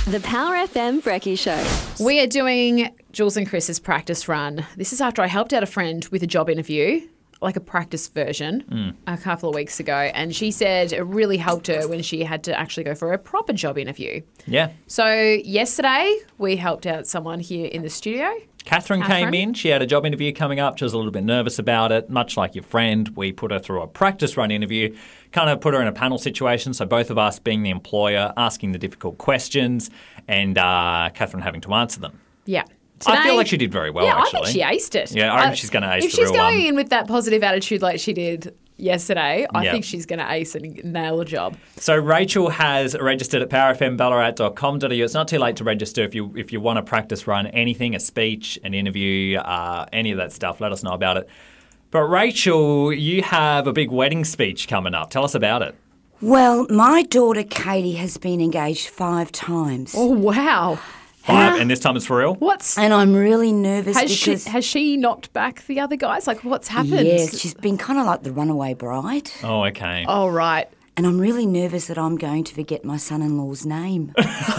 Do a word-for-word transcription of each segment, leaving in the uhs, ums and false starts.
The Power F M Brekkie Show. We are doing Jules and Chris's practice run. This is after I helped out a friend with a job interview, like a practice version, mm. a couple of weeks ago. And she said it really helped her when she had to actually go for a proper job interview. Yeah. So yesterday we helped out someone here in the studio. Catherine, Catherine came in. She had a job interview coming up. She was a little bit nervous about it. Much like your friend, we put her through a practice run interview, kind of put her in a panel situation. So both of us being the employer, asking the difficult questions, and uh, Catherine having to answer them. Yeah. Today, I feel Today- like she did very well, yeah, actually. I think she aced it. Yeah, I reckon she's going to ace If the she's real going one. in with that positive attitude like she did yesterday, I Yeah. think she's going to ace and nail the job. So Rachel has registered at power f m ballarat dot com dot a u. It's not too late to register if you if you want to practice run anything, a speech, an interview, uh, any of that stuff. Let us know about it. But Rachel, you have a big wedding speech coming up. Tell us about it. Well, my daughter Katie has been engaged five times. Oh, wow. Five, and this time it's for real? What's... And I'm really nervous Has she, because... has she knocked back the other guys? Like, what's happened? Yes, she's been kind of like the runaway bride. Oh, okay. Oh, right. And I'm really nervous that I'm going to forget my son-in-law's name.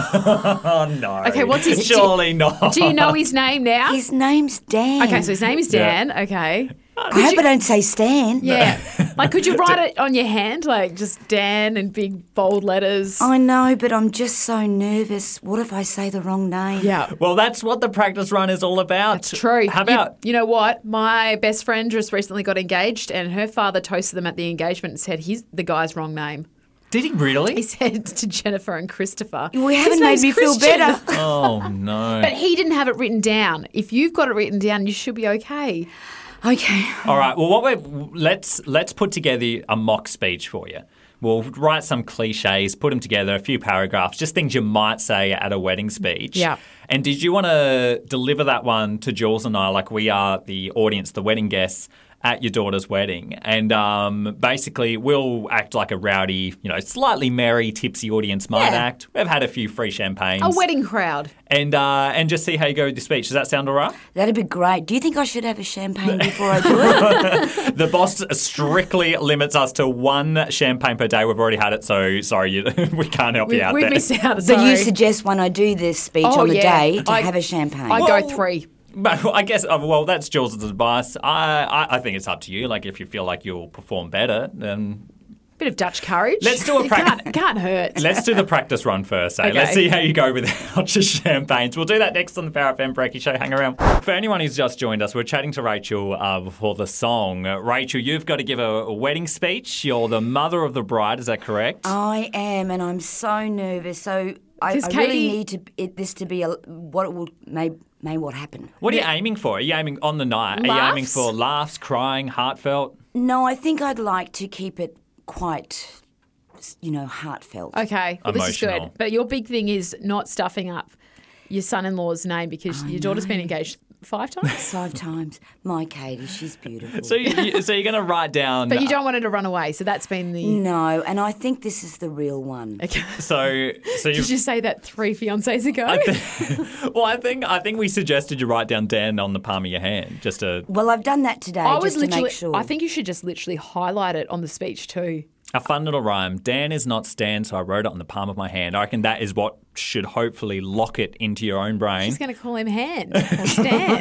Oh, no. Okay, what's his... Surely not. Do you know his name now? His name's Dan. Okay, so his name is Yeah. Dan. Okay. I hope I don't say Stan. Yeah. Like, could you write it on your hand? Like, just Dan in big, bold letters? I know, but I'm just so nervous. What if I say the wrong name? Yeah. Well, that's what the practice run is all about. That's true. How about... You, you know what? My best friend just recently got engaged and her father toasted them at the engagement and said he's the guy's wrong name. Did he really? He said to Jennifer and Christopher. We "His haven't made name's me feel Christian." better. Oh, no. But he didn't have it written down. If you've got it written down, you should be okay. Okay. All right. Well, what we're let's let's put together a mock speech for you. We'll write some cliches, put them together, a few paragraphs, just things you might say at a wedding speech. Yeah. And did you want to deliver that one to Jules and I, like we are the audience, the wedding guests at your daughter's wedding? And um, basically, we'll act like a rowdy, you know, slightly merry, tipsy audience might Yeah. act. We've had a few free champagnes. A wedding crowd. And uh, and just see how you go with the speech. Does that sound all right? That'd be great. Do you think I should have a champagne before I do it? The boss strictly limits us to one champagne per day. We've already had it, so sorry, you, we can't help We, you out we've there. missed out. But Sorry. you suggest when I do this speech Oh, on the yeah. day to I- have a champagne. I Well- go three. But I guess, uh, well, that's Jules' advice. I, I, I think it's up to you. Like, if you feel like you'll perform better, then Bit of Dutch courage. Let's do a It prac- can't, can't hurt. let's do the practice run first, eh? Okay. Let's see how you go without your champagnes. We'll do that next on the Power F M Brekkie Show. Hang around. For anyone who's just joined us, we're chatting to Rachel uh, before the song. Uh, Rachel, you've got to give a, a wedding speech. You're the mother of the bride, is that correct? I am, and I'm so nervous. So I, I 'Cause really Katie- need to it, this to be a, what it will may may what happen. What are you aiming for? Are you aiming on the night? Are you Laughs? aiming for laughs, crying, heartfelt? No, I think I'd like to keep it quite, you know, heartfelt. Okay, well, this is Emotional. good. But your big thing is not stuffing up your son-in-law's name because your daughter's been engaged five times. Five times. My Katie, she's beautiful. So, you, so you're going to write down. But you don't want her to run away, so that's been the... No, and I think this is the real one. Okay. So, so you. Did you say that three fiancés ago? I thi- well, I think I think we suggested you write down Dan on the palm of your hand, just to Well, I've done that today I was just to literally... make sure. I think you should just literally highlight it on the speech too. a fun little rhyme. Dan is not Stan, so I wrote it on the palm of my hand. I reckon that is what should hopefully lock it into your own brain. She's going to call him Hand or Stan.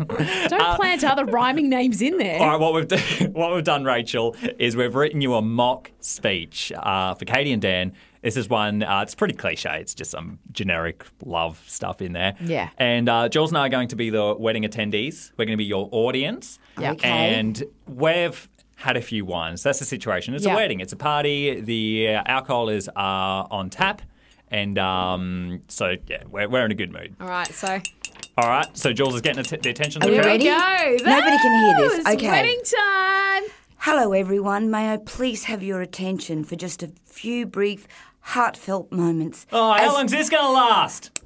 Don't plant other rhyming names in there. All right, what we've done, what we've done, Rachel, is we've written you a mock speech uh, for Katie and Dan. This is one. Uh, it's pretty cliche. It's just some generic love stuff in there. Yeah. And uh, Jules and I are going to be the wedding attendees. We're going to be your audience. Yeah. Okay. And we've had a few wines. That's the situation. It's Yeah. a wedding. It's a party. The uh, alcohol is uh, on tap. And um, so, yeah, we're, we're in a good mood. All right, so All right. So Jules is getting att- the attention of Are the we crowd. ready? go. Nobody can hear this. It's Okay. wedding time. Hello, everyone. May I please have your attention for just a few brief, heartfelt moments Oh, how as, long's this going to last?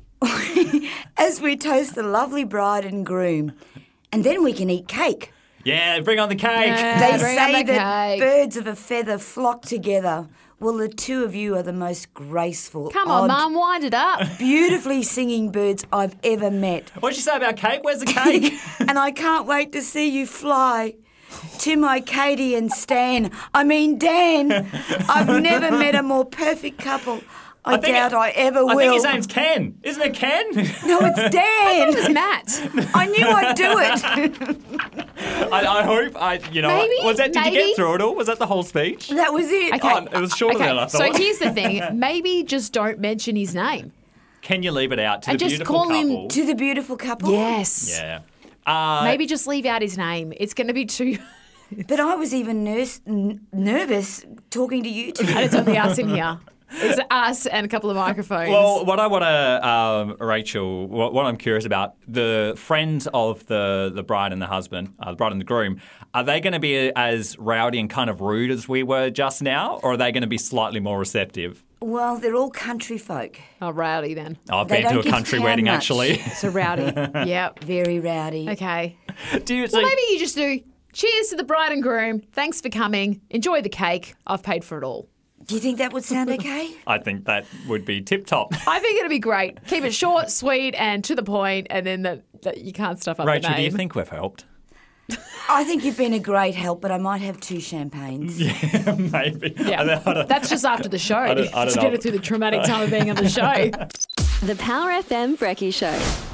as we toast the lovely bride and groom. And then we can eat cake. Yeah, bring on the cake. Yeah. They bring on say the that cake. birds of a feather flock together. Well, the two of you are the most graceful, Come on, odd, Mum, wind it up. beautifully singing birds I've ever met. What'd you say about cake? Where's the cake? And I can't wait to see you fly. To my Katie and Stan, I mean Dan, I've never met a more perfect couple. I, think doubt it- I ever will. I think his name's Ken. Isn't it Ken? No, it's Dan. It's Matt. I knew I'd do it. I, I hope I, you know, Maybe, was that? Did you maybe. get through it all? Was that the whole speech? That was it. Okay. Oh, it was shorter okay. than I So thought. here's the thing. Maybe just don't mention his name. Can you leave it out to And the just beautiful call him couple? To the beautiful couple. Yes. Yeah. Uh, Maybe just leave out his name. It's going to be too... But I was even nurse, n- nervous talking to you two. And it's only us in here. It's us and a couple of microphones. Well, what I want to, um, Rachel, what, what I'm curious about, the friends of the, the bride and the husband, uh, the bride and the groom, are they going to be as rowdy and kind of rude as we were just now, or are they going to be slightly more receptive? Well, they're all country folk. oh, rowdy then. I've They been to don't a get country town wedding, much. actually. So rowdy. Yep. Very rowdy. Okay. Do you, so, Well, maybe you just do, cheers to the bride and groom. Thanks for coming. Enjoy the cake. I've paid for it all. Do you think that would sound okay? I think that would be tip-top. I think it'd be great. Keep it short, sweet, and to the point, and then the, the, you can't stuff up the Rachel, name. do you think we've helped? I think you've been a great help, but I might have two champagnes. Maybe. Yeah. I don't- I don't- That's just after the show. I don't- I don't to know. get it through the traumatic time of being on the show. The Power F M Brekkie Show.